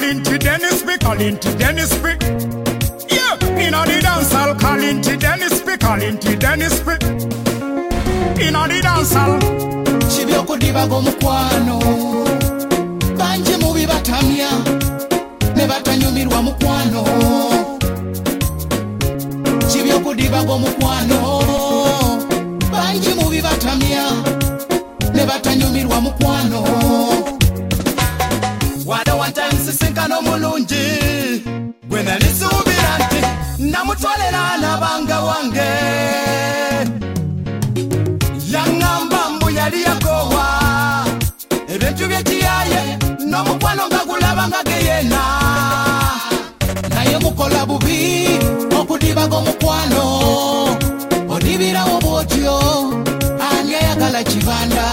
calling to Dennis B, calling to Dennis B. Yeah, inna the dance hall, calling to Dennis B, calling to Dennis B. Inna the dance hall. Chibyokudiba gomukwano banji mubi batamya ne batanyumirwa mukwano. Chibyokudiba gomukwano banji mubi batamya ne batanyumirwa mukwano. Wada one time sisinkano mulungi gwena nisubira nti namutwalira n'abanga wange yangamba mbu yali yakowa ebintu byekiyaye n'omukwano nga gulaba nga geyena naye mukola bubi okudibaga omukwano odibirawo bwotyo ani ayagala kibanda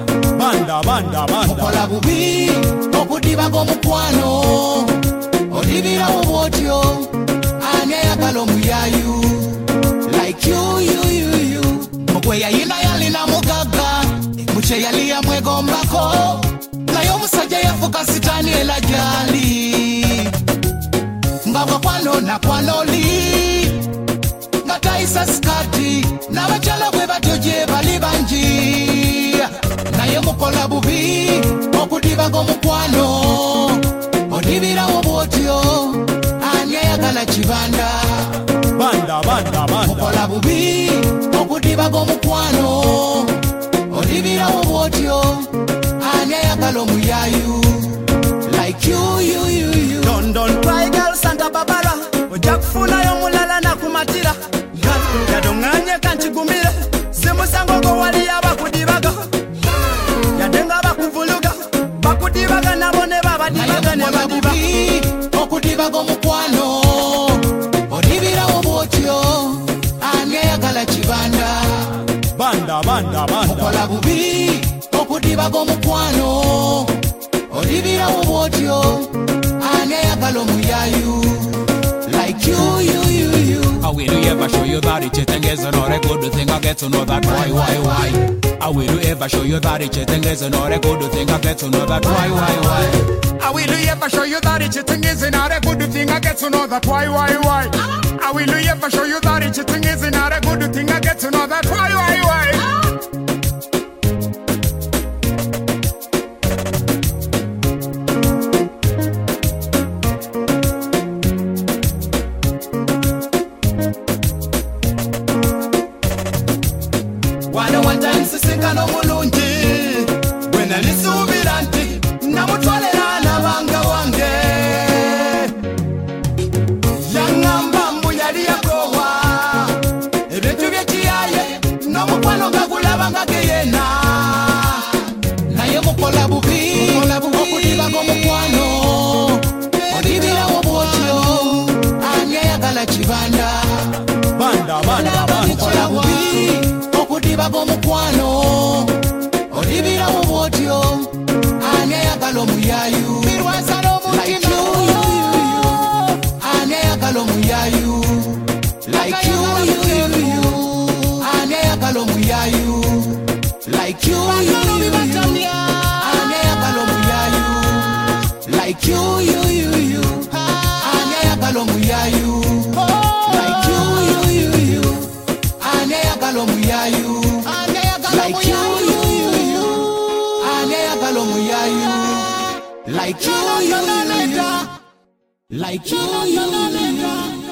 mukola bubi okudibaga omukwano odibirawo bwotyo ani ayagala omuyayu like you mugwe yayina yalina mugaga muche yali yamwegombako naye omusajja yafuka sitaani era gyali ngabwa kwano nakwanoli nga tayisa sikati n'abakyala bwe batyo gye bali bangi naye mukola bubi okudibaga omukwano odibirawo bwotyo ani ayagala kibanda mukola bubi okudibaga omukwano odibirawo bwotyo ani ayagala omuyayu like you. Don't cry girl Santa Barbara ojja kufunayo mulala nakumatira yadonganye kanchigumire simusango go wali abakudibaga yadenga bakuvuluga bakudibaga nabo ne babadibaga ne badiba okudibaga omukwano odibirawo bwotyo ani ayagala kibanda mukola bubi okudibaga omukwano odibirawo bwotyo ani ayagala omuyayu like you. How will you ever show you that cheating is not a good thing? I get to know that why? How will you ever show you that cheating is not a good thing? I get to know that why? How will you ever show you that cheating is not a good thing? I get to know that why? How will you ever show you that cheating is not a good thing? I get to know that why? One time sisinkano mulungi gwena nisubira nti namutwalira n'abanga wange yangamba mbu yali yakowa ebintu byekiyaye n'omukwano nga gulaba nga geyena naye mukola bubi okudibaga omukwano odibirawo bwotyo ani ayagala kibanda mukola bubi okudibaga omukwano odibirawo bwotyo ani ayagala omuyayu like you ani ayagala omuyayu like you ani ayagala omuyayu like you ani ayagala omuyayu like you ani ayagala omuyayu like you ani ayagala omuyayu like you ani ayagala omuyayu like you